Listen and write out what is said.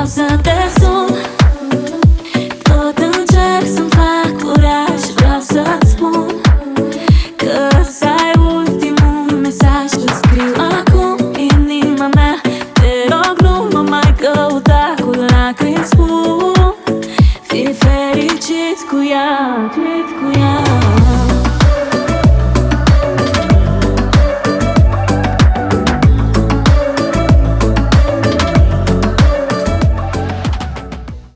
Vreau să te sun, tot încerc să-mi fac curaj. Vreau să-ți spun că ăsta e ultimul mesaj. Îți scriu acum, inima mea, te rog nu mă mai căuta cu lacrimi, spun fii fericit cu ea, cu ea.